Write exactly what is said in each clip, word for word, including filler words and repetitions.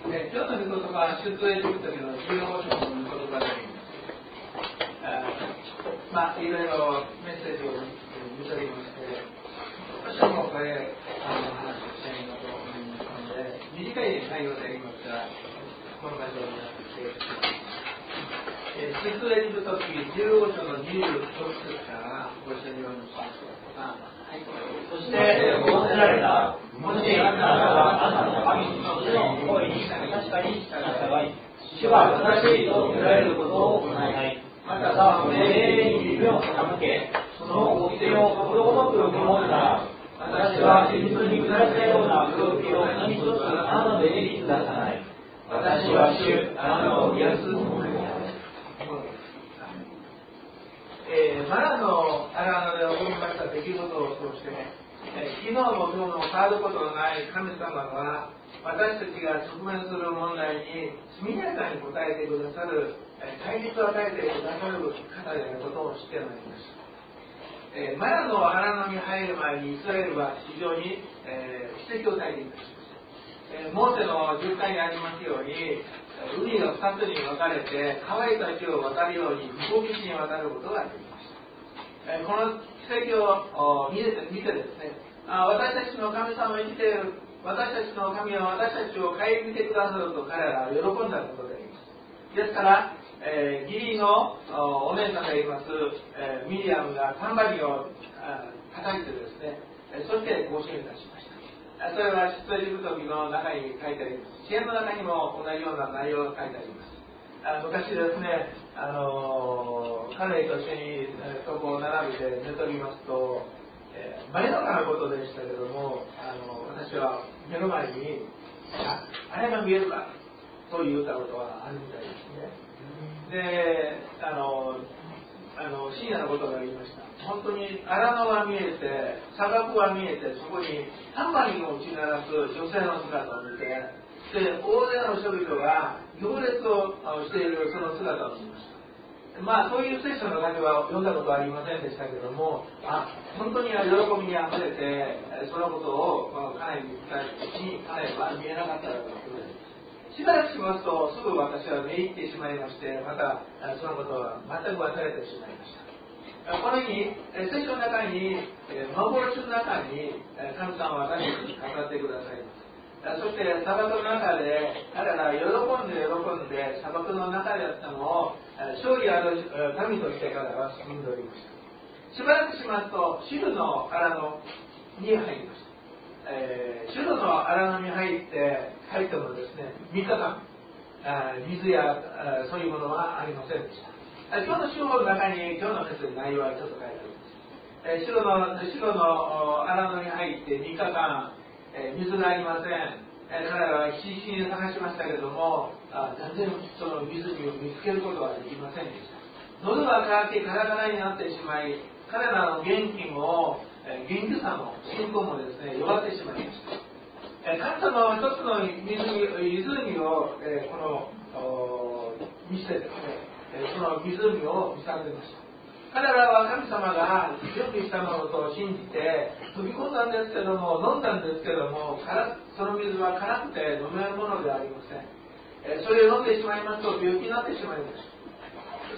えー、今日の御言葉は出エジプトのじゅうご章の御言葉であります。まあいろいろメッセージを見ておりまして、私もこれあの話をしたいなと思いますので、短い内容でありますが、この場所になっていきます。えー、出エジプト記じゅうご章のにじゅうろく節からご一緒に読みます。あ、はい、 そして仰せられた。もしあなたがあなたの神の主の声に確かに従い、主は正しいと見られることを行い、または命令に耳を傾け、その掟をことごとく受け持つなら、私はエジプトに下したような病気を何一つあなたの上に下さない。私は主、あなたを癒すものである。 えー、マラの荒野で起こりました出来事を通して、えー、昨日も今日も変わることのない神様が私たちが直面する問題に速やかに答えてくださる、えー、解決を与えてくださる方であることを知ってまいりました。えー、マラの荒野に入る前にイスラエルは非常に、えー、奇跡を体験いたしました。えー、モーセのじゅっかいにありますように、海がふたつに分かれて乾いた地を渡るように向こう岸に渡ることができました。えー、この奇跡を見て、見てですね、あ、私たちの神様を生きている、私たちの神は私たちを顧みてくださると彼らは喜んだことであります。ですから、えー、義理のお姉さんであります、えー、ミリアムがタンバリンを叩いてですね、そして行進いたしました。それは出エジプト記の中に書いてあります。支援の中にも同じような内容が書いてあります。あ昔ですね、あの家内と一緒に、えー、そこを並べて寝とりますと、えー、真夜中のことでしたけども、あの私は目の前にあ、あれが見えるかと言ったことはあるみたいですね。で、あのあの深夜のことがありました。本当に荒野が見えて、砂漠が見えて、そこにタンバリンを打ち鳴らす女性の姿を見て、で、大勢の人々が行列をしているその姿を見ました。まあ、そういう聖書の中では読んだことはありませんでしたけども、あ、本当に喜びにあふれて、そのことを家内に伝えた時に、家内は見えなかったということです。しばらくしますと、すぐ私は寝入ってしまいまして、またそのことは全く忘れてしまいました。このように、聖書の中に、幻の中に神様は何かに語ってくださいます。そして砂漠の中で彼らは喜んで喜んで砂漠の中であったのを勝利ある神として彼らは進んでおりました。しばらくしますとシルの荒野に入りました。えー、シルの荒野に入って入ってもですねみっかかん水やそういうものはありませんでした。今日の主語の中に今日のメッセージの内容はちょっと書いてあります。えー、白の白の荒野に入ってみっかかん、えー、水がありません。えー、彼らは必死に探しましたけれども、あ全然その湖を見つけることはできませんでした。喉が渇きカラカラになってしまい、彼らの元気も、えー、元気さも信仰もですね弱ってしまいました。えー、神様は一つの湖、湖を、えー、この見せてですね。その湖を見させました。彼らは神様が準備したものと信じて飛び込んだんですけども、飲んだんですけども、その水は辛くて飲めるものではありません。それを飲んでしまいますと病気になってしまいました。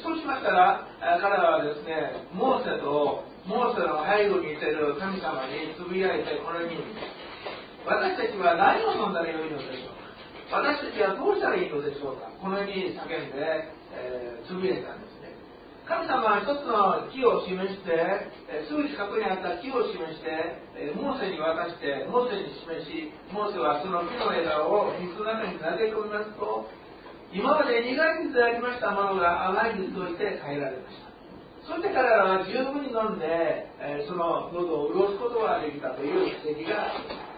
そうしましたら彼らはですね、モーセとモーセの背後にいている神様につぶやいてこのように、私たちは何を飲んだらよいのでしょうか、私たちはどうしたらいいのでしょうか、このように叫んでえー、つぶやいたんですね。神様は一つの木を示して、えー、すぐ近くにあった木を示して、えー、モーセに渡してモーセに示し、モーセはその木の枝を水の中に投げ込みますと、今まで苦い水でありましたものが甘い水として変えられました。そして彼らは十分に飲んで、えー、その喉を潤すことができたという奇跡があります。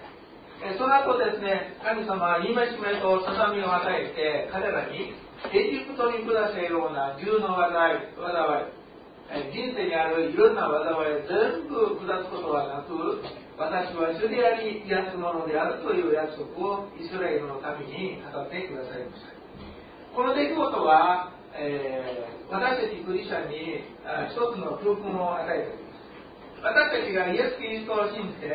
えー、その後ですね、神様は戒めとささみを与えて彼らにエジプトに下したような牛の災い、災い、人生にあるいろんな災いを全部下すことはなく、私は主であり癒すものであるという約束をイスラエルの民に語ってくださいました。この出来事は、えー、私たちクリスチャンに一つの教訓を与えています。私たちがイエス・キリストを信じて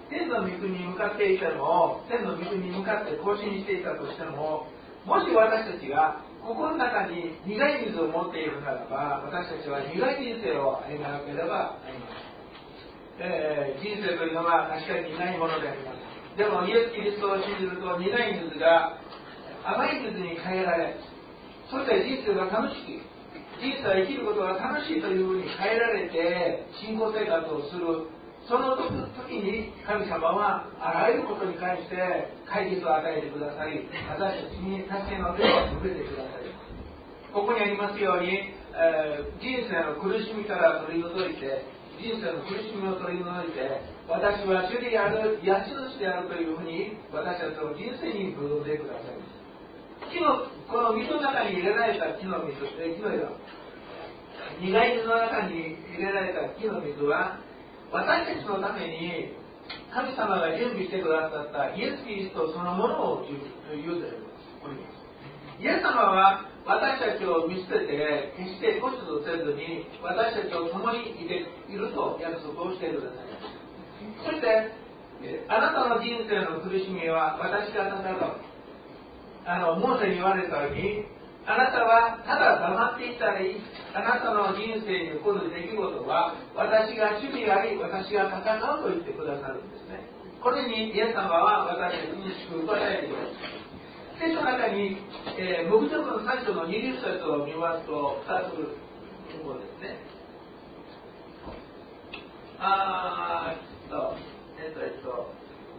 天の御国に向かっていても、天の御国に向かって行進していたとしても、もし私たちが心の中に苦い水を持っているならば、私たちは苦い人生を歩まなければなりません。えー、人生というのは確かに苦いものであります。でもイエス・キリストを信じると苦い水が甘い水に変えられ、そして人生が楽しく、人生は生きることが楽しいというふうに変えられて信仰生活をする。その時に神様はあらゆることに関して解決を与えてくださり、私たちに助けの手を向けてください。ここにありますように、えー、人生の苦しみから取り除いて、人生の苦しみを取り除いて、私は主である、癒し主であるというふうに私たちの人生に臨んでください。木のこの水の中に入れられた木の水、え木の枝、苦い水の中に入れられた木の水は、私たちのために神様が準備してくださったイエス・キリストそのものを言うております。イエス様は私たちを見捨てて決して固執せずに私たちと共にいていると約束をしてください。そしてあなたの人生の苦しみは私が戦う。あのモーセに言われたように、あなたはただ黙っていたらいい。あなたの人生に起こる出来事は私が主であり、私が戦うと言ってくださるんですね。これにイエス様は私たちに祝福を与えています。聖書の中に、えー、黙示録のさん章のにじゅっ節を見ますとふたつここですね。あーえっとえっとえっと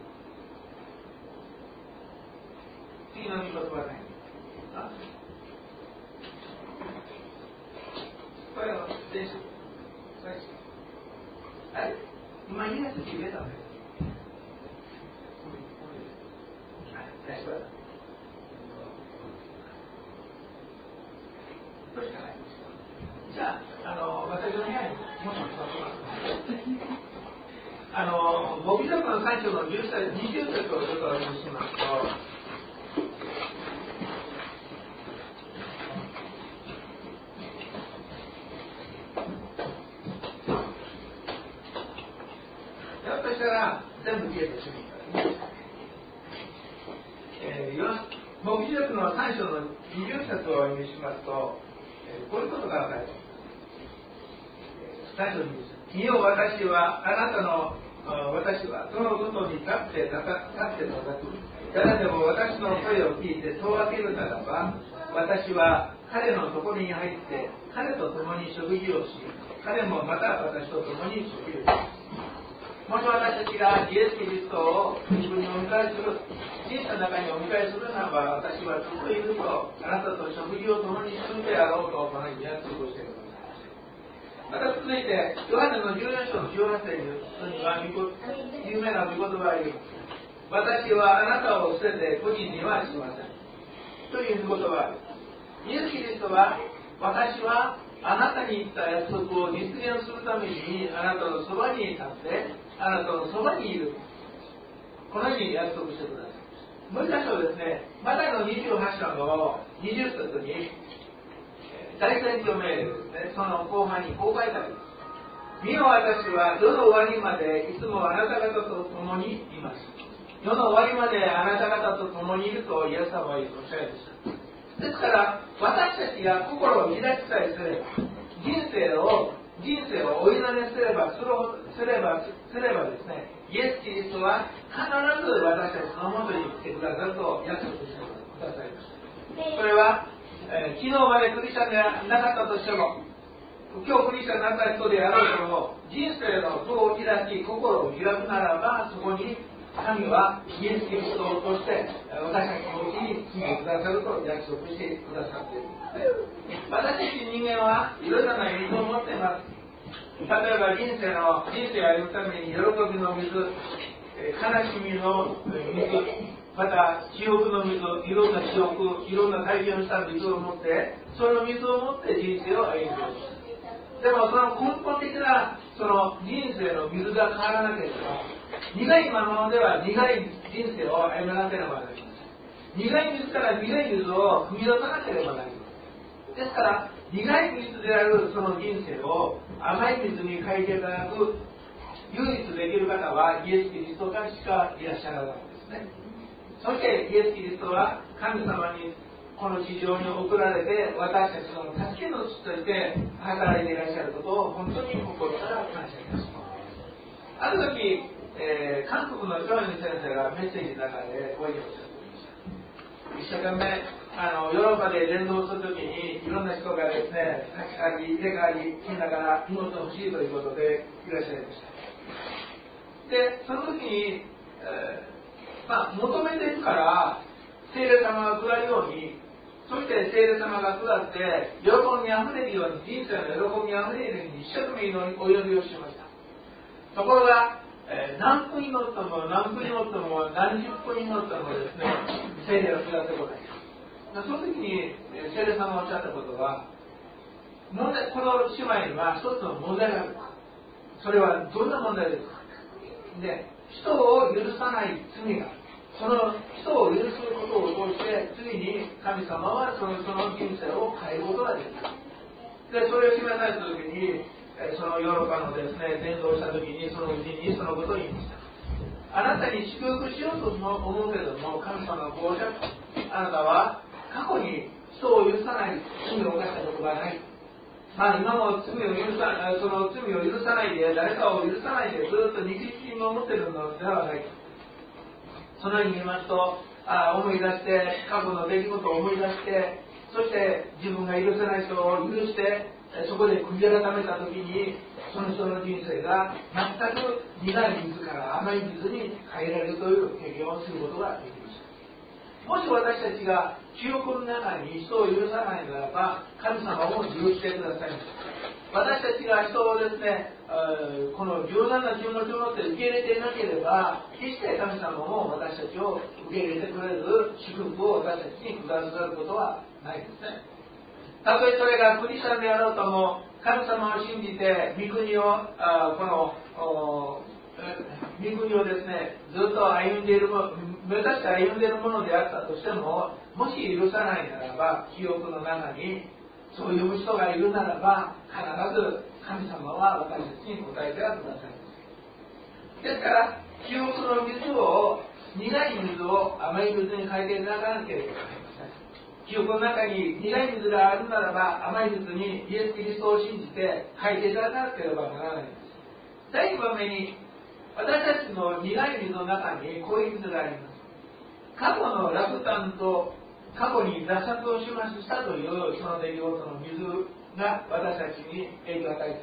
次の御言葉ね。あこれは電子はい、今にがつ決めたんです。はい、大丈夫だ。これしかない。じゃあ、あの私の部屋にもしも座ってます。あの黙示録のさん章のじゅっ節、にじゅっ節をちょっとお読みしますと。全部消えてしまう。えー、黙示録のさん章のにじゅっ節をお読みしますと、えー、こういうことが書いてあります。さん章にじゅっ節。見よ私はあなたの私はその外に立ってたた立って叩く。誰でも私の声を聞いて戸を開けるならば、私は彼のところに入って彼と共に食事をし、彼もまた私と共に食事をし。もし私たちがイエス・キリストを自分にお迎えする、人生の中にお迎えするならば、私はずっといると、あなたと食事を共にするであろうと、このように約束をしてください。また続いて、ヨハネのじゅうよん章のじゅうはち節には、有名な御言葉があります。私はあなたを捨てて個人にはしません。という御言葉があります。イエス・キリストは、私はあなたに言った約束を実現するために、あなたのそばに立って、あなたのそばにいる。このように約束してください。もう一箇所ですね、マタイのにじゅうはち章のにじゅっ節に、大宣教命令ですね、その後半にこう書いてあります。見よ私は世の終わりまでいつもあなた方と共にいます。世の終わりまであなた方と共にいるとイエス様はおっしゃいました。ですから私たちが心を開きさえすれば、人生を人生をお祈りすればすればすればですね、イエス・キリストは必ず私たちのもとに来てくださると約束してくださいました。それは、えー、昨日までクリスチャンでなかったとしても、今日クリスチャンになった人であろうとも、人生の戸を開き心を開くならば、そこに神はイエス・キリストを通して私たちのうちに住んでくださると約束してくださっているんです。私たち人間はいろいろな水を持っています。例えば人生の人生を歩むために喜びの水、悲しみの水、また記憶の水、いろんな記憶、いろんな体験をした水を持って、その水を持って人生を歩んでいます。でもその根本的なその人生の水が変わらなければ、苦いままでは苦い人生を歩まなければなりません。苦い水から苦い水を汲み出さなければなりません。ですから苦い水であるその人生を甘い水に変えていただく唯一できる方はイエス・キリストがしかいらっしゃらないんですね。そしてイエス・キリストは神様にこの地上に送られて私たちの助けの主として働いていらっしゃることを本当に心から感謝いたします。ある時、えー、韓国の教員先生がメッセージの中でこういうふうにおっしゃっていました。一生懸命あのヨーロッパで伝道するときにいろんな人がですね、立ち上がり、入れ替わり、みんなから荷物欲しいということでいらっしゃいました。で、その時に、えーまあ、求めているから聖霊様が下るように、そして聖霊様が下って喜びにあふれるように、人生の喜びにあふれるように一生懸命お祈りをしました。ところが、えー、何分祈っても何分祈っても何十分祈ってもですね、聖霊が下ってこない。その時に聖霊様がおっしゃったことは、問題、この姉妹には一つの問題がある。それはどんな問題ですか。で、人を許さない罪が、その人を許すことを通して次に神様はその人の人生を変えることができる。で、それを示された時に、そのヨーロッパのですね、伝道した時にそのうちにそのことを言いました。あなたに祝福しようと思うけども、神様がこうおっしゃった。あなたは過去に人を許さない罪を犯したことがない。まあ今も罪を許さない、その罪を許さないで、誰かを許さないでずっと憎しみを持っているのではないか。そのように言いますと、あ思い出して、過去の出来事を思い出して、そして自分が許せない人を許して、そこで悔い改めたときに、その人の人生が全く苦い水から甘い水に変えられるという経験をすることができました。もし私たちが記憶の中に人を許さないならば、神様も許してくださいます。私たちが人をですね、この柔軟な気持ちを持って受け入れていなければ、決して神様も私たちを受け入れてくれる祝福を私たちにくださることはないですね。たとえそれがクリスチャンであろうとも、神様を信じて御国をあこの御国をですね、ずっと歩んでいるも目指して歩んでいるものであったとしても、もし許さないならば、記憶の中にそういう人がいるならば、必ず神様は私たちに答えてはくださいます。ですから、記憶の水を、苦い水を甘い水に変えていただかなければなりません。記憶の中に苦い水があるならば、甘い水にイエス・キリストを信じて変えていただかなければならないんです。第一番目に、私たちの苦い水の中にこういう水があります。過去の落胆と過去に挫折をしましたというその出来事の水が私たちに影響を与えています。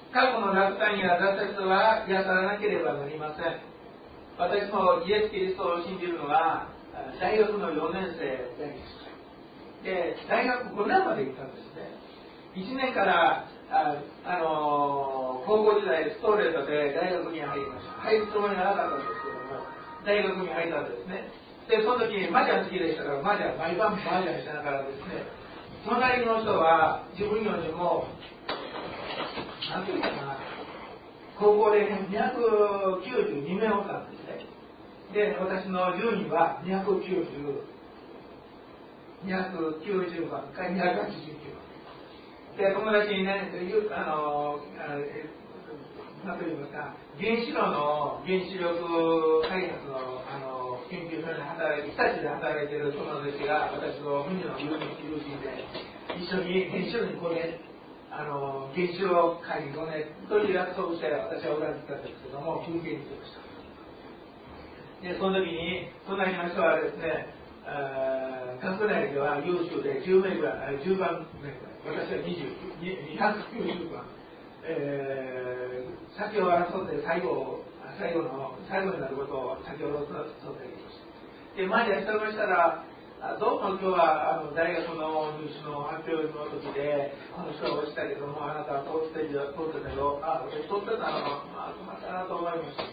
過去の落胆や挫折は癒されなければなりません。私もイエス・キリストを信じるのは大学のよねん生でした。で、大学ごねんまで行ったんですね。いちねんからあ、あのー、高校時代ストレートで大学に入りました。入るつもりがなかったんですけども、大学に入ったんですね。で、その時麻雀好きでしたから、麻雀毎晩麻雀しながらですね、隣の人は自分よりも何ていうかな、高校でにひゃくきゅうじゅうにめいおったんですね。で、私の順位はにひゃくきゅうじゅう、にひゃくきゅうじゅうばんかにひゃくはちじゅうきゅうばんで、友達にね、あの何と言いますか、原子炉の原子力開発のあの研究所に働いて、日立で働いている友達が私の海の友人で、一緒に原子炉にごねん、あの原子炉会議ごねんという約束して私は裏に行ったんですけども、文献に行きました。で、その時に隣の人はですね、学内では優秀でじゅうめいぐらい、じゅうばんめぐらい、私はにひゃくきゅうじゅうばん、えー、先を争って最後、最後の、最後になることを先を争っていきました。で、前でやってましたら、どうも今日はあの大学の入試の発表の時で、この人が落ちたけども、あなたは通ってたけど、あ、私通ってたの、まあ、困ったなと思いました。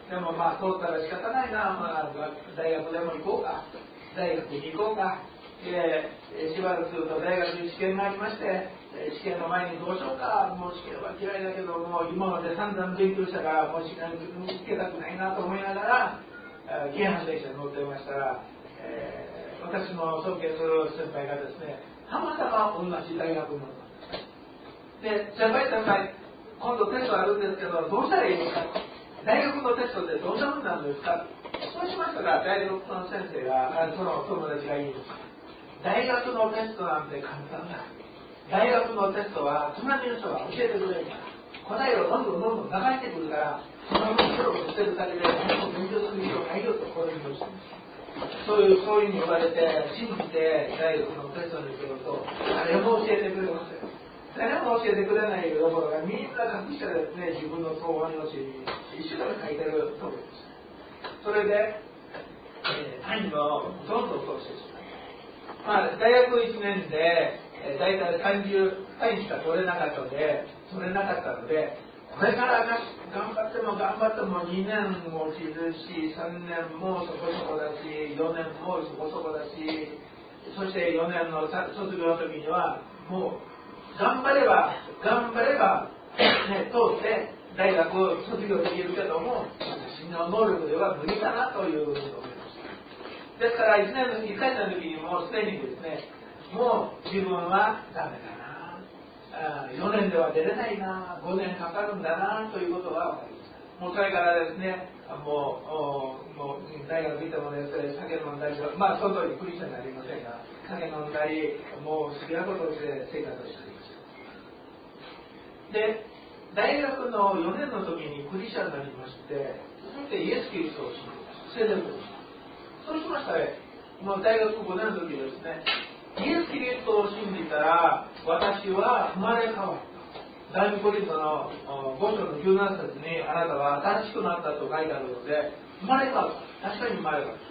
でもまあ、通ったら仕方ないな、まあ、大学でも行こうか。大学に行こうか。で、しばらくすると大学に試験がありまして、試験の前にどうしようか、もう試験は嫌いだけども、今まで散々勉強したから、もう試験に受けたくないなと思いながら、京阪電車に乗ってましたら、えー、私の尊敬する先輩がですね、たまたま同じ大学に乗ったんですね。で、先輩先輩、 今度テストあるんですけど、どうしたらいいのか、大学のテストってどんな風なんですか。そうしましたら、大学の先生が、その友達が言います。大学のテストなんて簡単だ。大学のテストは隣の人が教えてくれるから、答えをどんどんどんどん流してくるから、その分プロをしてるだけで何も勉強する必要ないよとこういうふうにしてます。そういうそういうふうに言われて信じて大学のテストに来ると、誰も教えてくれません。誰も教えてくれないところがみんな隠してですね、自分の答案用紙に一生懸命書いてるところです。それで、えー、単位をどんどん更新します。まあ、大学いちねんで、えー、大体さんじゅう単位しか取れなかったので、取れなかったので、これから頑張っても頑張ってもにねんも落ちるし、さんねんもそこそこだし、よねんもそこそこだし、そしてよねんの卒業の時には、もう頑張れば、頑張れば、ね、通って大学を卒業できるけども、私の能力では無理かなというふうに思いました。ですからいちねんのいっかい生の時にもうすでにですね、もう自分はダメだな、よねんでは出れないな、ごねんかかるんだなということは分かりました。もうそれからですね、もう、もう大学行ってもですね、酒飲んだり、まあその通りクリスチャンになりませんが、酒飲んだり、もう好きなことをして生活をしていました。で、大学のよねんの時にクリスチャンになりまして、そしてイエス・キリストを信じました。聖霊を信じました。そうしましたら、もう大学ごねんの時ですね、イエス・キリストを信じたら、私は生まれ変わった。第二コリントのご章のじゅうなな節に、あなたは新しくなったと書いてあるので、生まれ変わった。確かに生まれ変わった。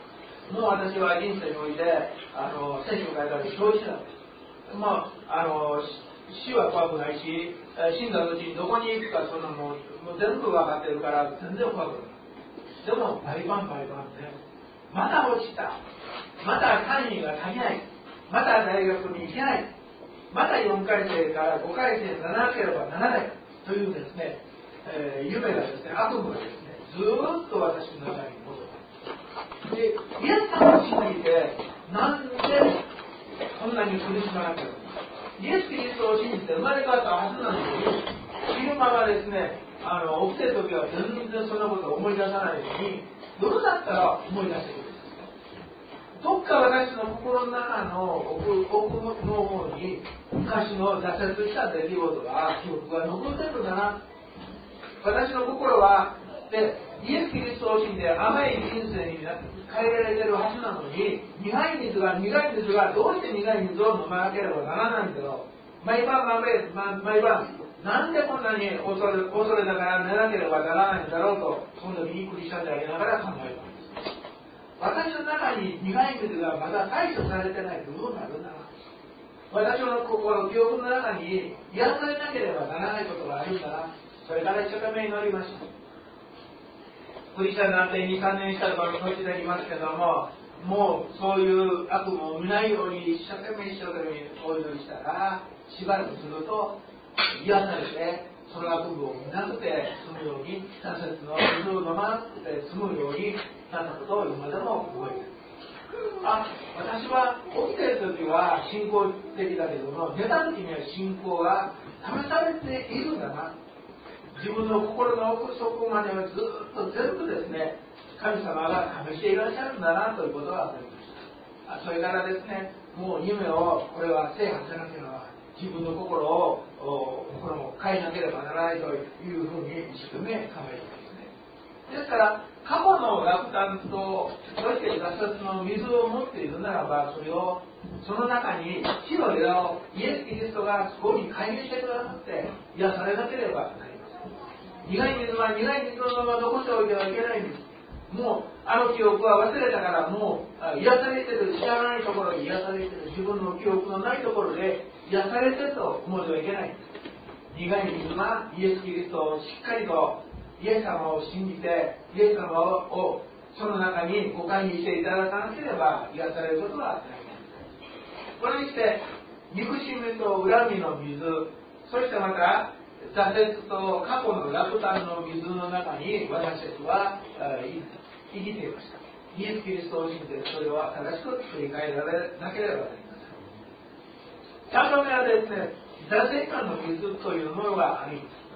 もう私は人生において、あの聖書が書いてある勝利者だ。まあ、あの死は怖くないし、死んだ後にどこに行くか、そのもうもう全部分かってるから、全然怖くない。でも、毎晩毎晩ね、また落ちた。また単位が足りない。また大学に行けない。またよんかい生からごかい生にならなければならないというですね、えー、夢がですね、悪夢がですね、ずーっと私の中に戻った。で、イエス様を信じて、なんでこんなに苦しまなければ。イエス・キリストを信じて生まれ変わったはずなのに、昼間はですね、あの起きてる時は全然そんなことを思い出さないのに、夜だったら思い出してくる。どっか私の心の中の奥、奥の方に昔の挫折した出来事が記憶が残ってるんだな。私の心はでイエス・キリストを信じて甘い人生に変えられてるはずなのに、苦い水が苦い水がどうして苦い水を飲まなければならないんだろう。毎晩毎晩なんでこんなに恐れ恐れながら寝なければならないんだろうと、その時にクリスチャンでありながら考えたんです。私の中に苦い水がまだ対処されてない部分があるんだな。私の心、記憶の中に癒されなければならないことがあるんだな。それから一生懸命祈りました。クリスチャンなんてに、さんねんしたら年できますけども、もうそういう悪夢を見ないように一生懸命一生懸命お祈りしたら、しばらくすると癒されて、その悪夢を見なくて済むように、挫折の水を飲まなくて済むようになったことを今でも覚えている。あ、私は起きている時は信仰的だけども、寝た時には信仰が試されているんだな。自分の心の奥底まではずっと全部ですね、神様が試していらっしゃるんだなということが分かりました。それからですね、もう夢をこれは制覇せなければ、自分の心を心を変えなければならないというふうに一生懸命考えていますね。ですから過去の落胆とそして挫折の水を持っているならば、それをその中に木の枝をイエス・キリストがそこに介入してくださって癒されなければなりません。苦い水は苦い水のまま残しておいてはいけないんです。もうあの記憶は忘れたから、もう癒されてる、知らないところに癒されてる、自分の記憶のないところで癒されてると思ってはいけないんです。苦い水はイエス・キリストをしっかりとイエス様を信じて、イエス様をその中にご加入していただかなければ癒されることはない。これにして憎しみと恨みの水、そしてまた挫折と過去の落胆の水の中に私たちは生きていました。イエス・キリストを信じてそれを正しく振り返られなければなりません。さんばんめはですね、挫折感の水というものがあります。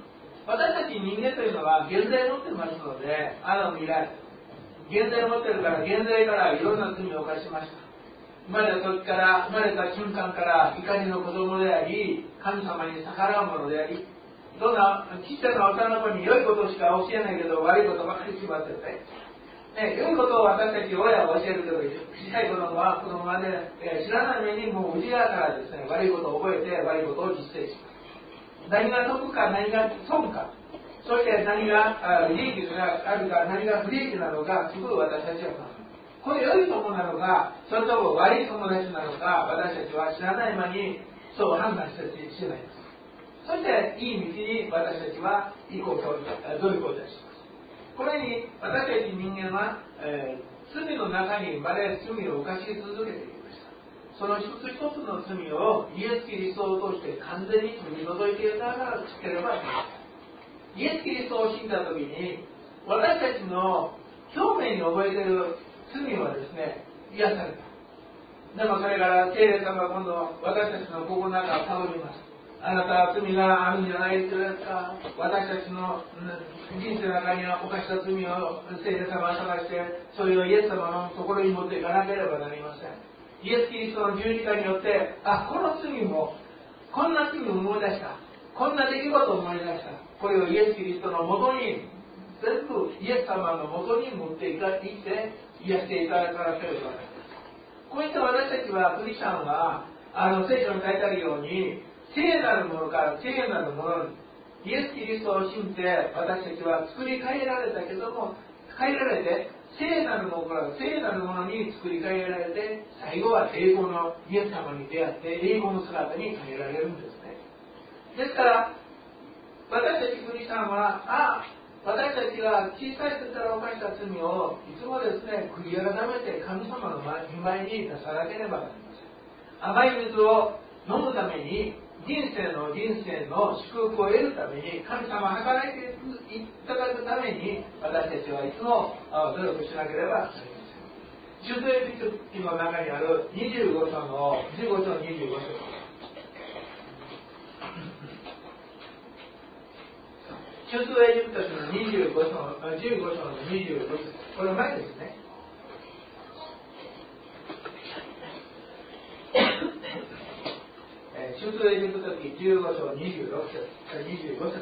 私たち人間というのは現在を持ってますので、あの未来、現在を持ってるから、現在からいろんな罪を犯しました。生まれた時から、生まれた瞬間から怒りの子供であり、神様に逆らうものであり、どんなちっちゃな幼子に良いことしか教えないけど悪いことばかり決まってるね。ね、良いことを私たち親は教えるけど、小さい子供は子供はね、えー、知らない目にもう内側からですね、悪いことを覚えて悪いことを実践します。何が得か何が損か、そして何が利益があるか何が不利益なのか、すぐ私たちは考えます。これ良い友なのか、それとも悪い友達なのか、私たちは知らない間にそう判断してしまいます。そしていい道に私たちは行こうと努力をいたします。これに私たち人間は、えー、罪の中にまで罪を犯し続けていました。その一つ一つの罪をイエス・キリストを通して完全に取り除いていかなければいけません。イエス・キリストを信じたときに、私たちの表面に覚えている罪はですね、癒された。でもそれから聖霊様が今度私たちの心の中を探ります。あなたは罪があるんじゃないですか。私たちの人生の中には犯した罪を聖霊様が探して、それをイエス様のところに持っていかなければなりません。イエス・キリストの十字架によって、あ、この罪も、こんな罪を思い出した。こんな出来事を思い出した。これをイエス・キリストのもとに、全部イエス様のもとに持っていかいって癒していただかなければなりません。こういった私たちは、クリスチャンは、あの聖書に書いてあるように、聖なるものから聖なるものに、イエス・キリストを信じて、私たちは作り変えられたけども、変えられて、聖なるものから聖なるものに作り変えられて、最後は栄光のイエス様に出会って栄光の姿に変えられるんですね。ですから私たちクリスチャンは、あ、私たちが小さい時から犯した罪をいつもですね、悔い改めて神様の前に出さなければなりません。甘い水を飲むために、人生の人生の祝福を得るために、神様が働いていただくために、私たちはいつも努力しなければなりません。出エジプト記の中にあるにじゅうご章のじゅうご章にじゅうご章、出エジプト記のにじゅうご章じゅうご章のにじゅうご章、これ前ですね。出エジプト記じゅうご章にじゅうろく節、にじゅうご節、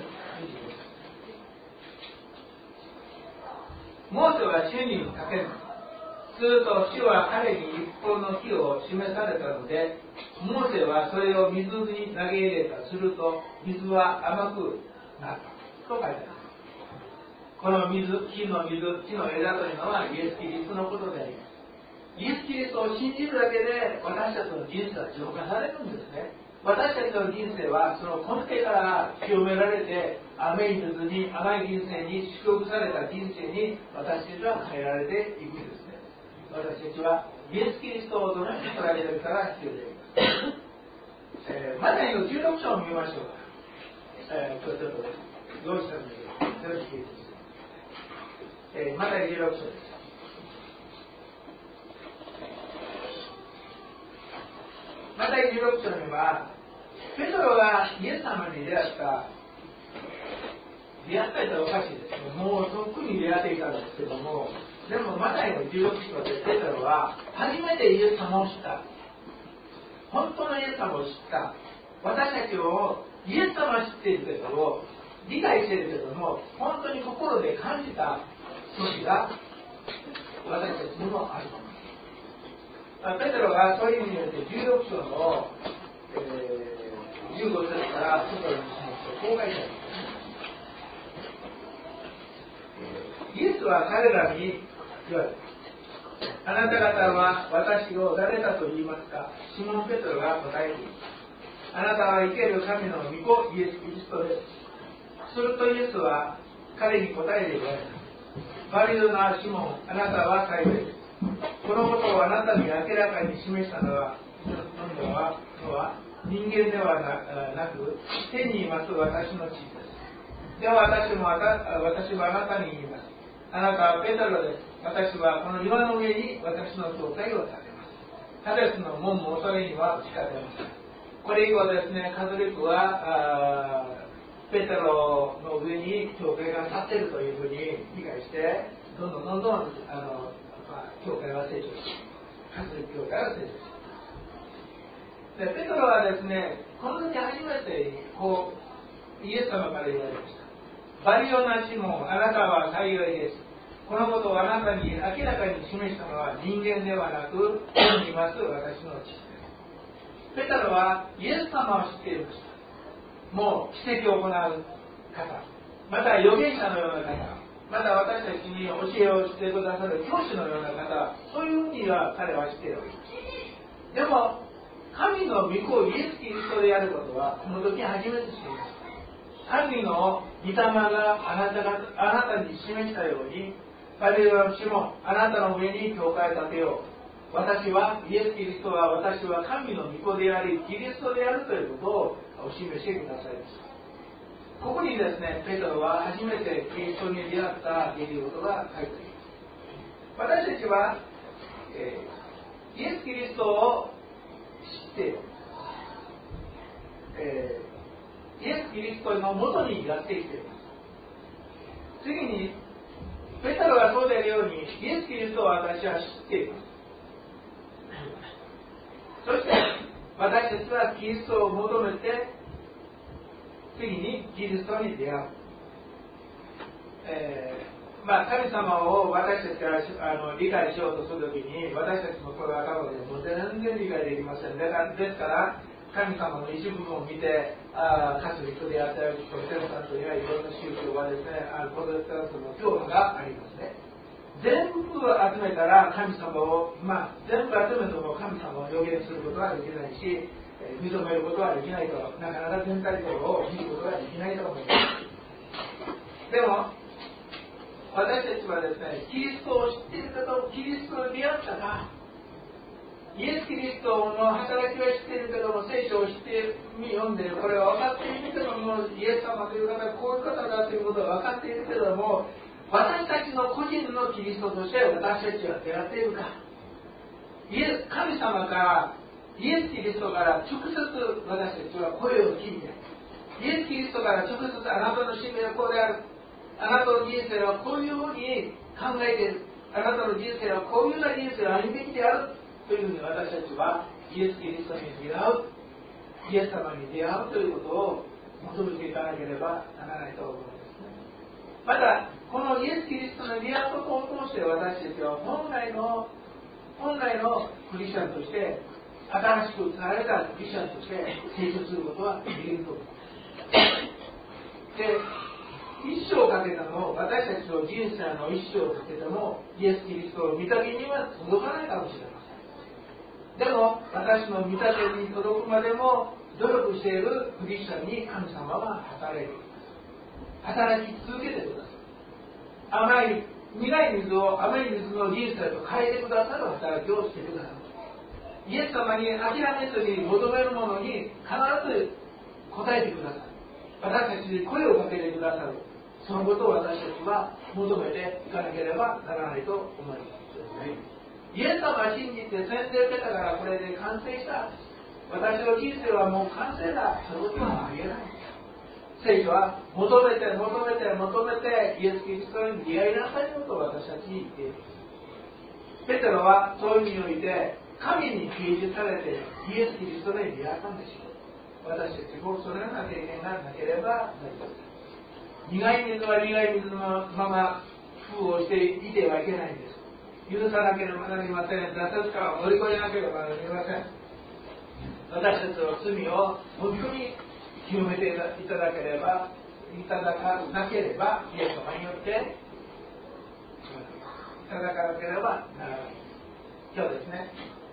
モーセは主にかける。すると主は彼に一本の木を示されたので、モーセはそれを水に投げ入れた。すると水は甘くなったと書いてあります。この水、木の水、木の枝というのはイエス・キリストのことであります。イエス・キリストを信じるだけで私たちの人生は浄化されるんですね。私たちの人生はその根底から清められて、甘い水に、甘い人生に、祝福された人生に私たちは変えられていくんですね。私たちはイエス・キリストをどのように捉えるかが必要であります。えー、マタイのじゅうろく章を見ましょうか。えー、今日ちょっと用意したんですけど、よろしくです。えー、マタイじゅうろく章です。マタイじゅうろく章には、ペトロがイエス様に出会った出会ったいとおかしいですけども、とっくに出会っていたんですけども、でもマタイのじゅうろく章でペトロは初めてイエス様を知った。本当のイエス様を知った。私たちをイエス様は知っているけど、理解しているけども、本当に心で感じた時が私たちにもあると思います。ペテロがそういう意味によってじゅうろく章の、えーじゅうご節からちょっと見ますと、こう書いてあります。イエスは彼らに言われた。あなた方は私を誰だと言いますか。シモン・ペテロが答えています。あなたは生ける神の御子イエス・キリストです。するとイエスは彼に答えて言われた。バリドナ・シモン、あなたは幸いです。このことをあなたに明らかに示したのは、のは、のは人間では な, なく天にいます私の父です。では私も私はあなたに言います。あなたはペテロです。私はこの岩の上に私の教会を建てます。ハデスの門もそれには打ち勝てません。これ以後ですね、カトリックはペテロの上に教会が立っているというふうに理解して、どんどんどんどんあの、まあ、教会は成長して、カトリック教会は成長して、でペテロはですね、この時初めてこうイエス様から言われました。バリオナシモン、あなたは幸いです。このことをあなたに明らかに示したのは人間ではなく、天にいます私の父です。ペテロはイエス様を知っていました。もう奇跡を行う方、また預言者のような方、また私たちに教えをしてくださる教師のような方、そういうふうには彼は知っております。でも神の御子イエス・キリストであることはこの時初めて知りました。神の御霊があなたがあなたに示したように、バリオナシモン、あなたの上に教会を建てよう。私はイエス・キリストは私は神の御子でありキリストであるということをお示してくださいました。ここにですね、ペテロは初めてキリストに出会った出来事が書いてあります。私たちは、えー、イエス・キリストを知って、えー、イエス・キリストのもとにやってきています。次にペテロがそうであるようにイエス・キリストを私は知っています。そして私たちはキリストを求めて次にキリストに出会う、えーまあ、神様を私たちがあの理解しようとするときに私たちのこれ頭でもう全然理解できません。だからですから神様の一部分を見て、あカトリックであったりプロテスタントにはいろんな宗教はですね、あのプロテスタントの教派がありますね。全部集めたら神様を、まあ、全部集めても神様を予言することはできないし、認めることはできないと、なかなか全体像を見ることはできないと思います。でも私たちはですね、キリストを知っているけどキリストに出会ったか、イエス・キリストの働きは知っているけども聖書を知って読んでこれは分かっているけども、イエス様という方はこういう方だということは分かっているけども、私たちの個人のキリストとして私たちは出会っているか、イエス神様からイエス・キリストから直接私たちは声を聞いて、イエス・キリストから直接あなたの使命はこうである、あなたの人生はこういうふうに考えている、あなたの人生はこういうような人生を歩むべきであるというふうに私たちはイエス・キリストに出会う、イエス様に出会うということを求めていかなければならないと思うんですね。またこのイエス・キリストの出会うことを通して私たちは本来の本来のクリスチャンとして新しく作られたクリスチャンとして成長することはできると思います。で、一生かけても私たちの人生の一生をかけてもイエス・キリストを見た目には届かないかもしれません。でも私の見た目に届くまでも努力しているクリスチャンに神様は働いています。働き続けてください。甘い苦い水を甘い水の人生と変えてくださる働きをしてください。イエス様に諦めずに求めるものに必ず応えてください。私たちに声をかけてくださる、そのことを私たちは求めていかなければならないと思います。イエス様を信じて洗礼受けたからこれで完成した、私の人生はもう完成だ、そのことは言えない。聖書は求めて求めて求めてイエス・キリストに出会いなさいと私たちに言っている。ペテロはそういう意味において神に掲示されてイエス・キリストに出会ったんでしょう。私たちもそのような経験がなければなりません。苦い水は苦い水のまま封をしていてはいけないんです。許さなければなりません。挫折から乗り越えなければなりません。私たちの罪を本当に清めていただければいただかなければイエス様によっていただかなければならない。今日ですね、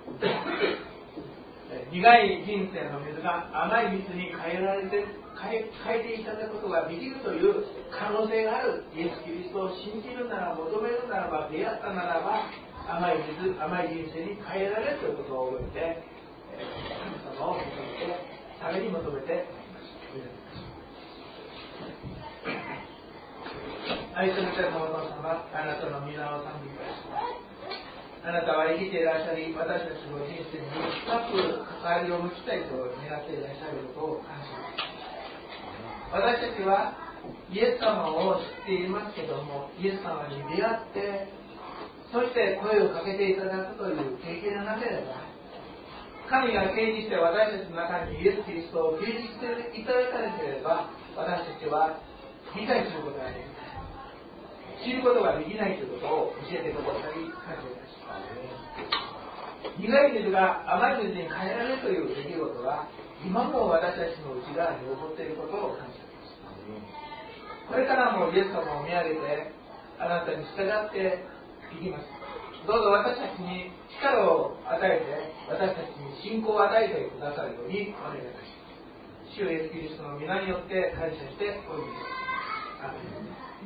苦い人生の水が甘い水に変えられて変え、変えていただくことができるという可能性があるイエス・キリストを信じるなら求めるならば出会ったならば甘い水甘い人生に変えられるということを覚えて神様を求めてために求めて愛する天のお父様、あなたの皆を賛美いたします。あなたは生きていらっしゃり、私たちの人生に深く関わりを持ちたいと願っていらっしゃることを感謝します。 私たちはイエス様を知っていますけども、イエス様に出会って、そして声をかけていただくという経験がなければ、神が掲示して私たちの中にイエス・キリストを掲示していただかなければ、私たちは理解することができない、知ることができないということを教えてくださり感謝いたします。苦い水が甘い水に変えられるという出来事は今も私たちの内側に起こっていることを感謝します。これからもイエス様を見上げてあなたに従っていきます。どうぞ私たちに力を与えて、私たちに信仰を与えてくださるようにお願いいたします。主イエスキリストの皆によって感謝しております。アーメン。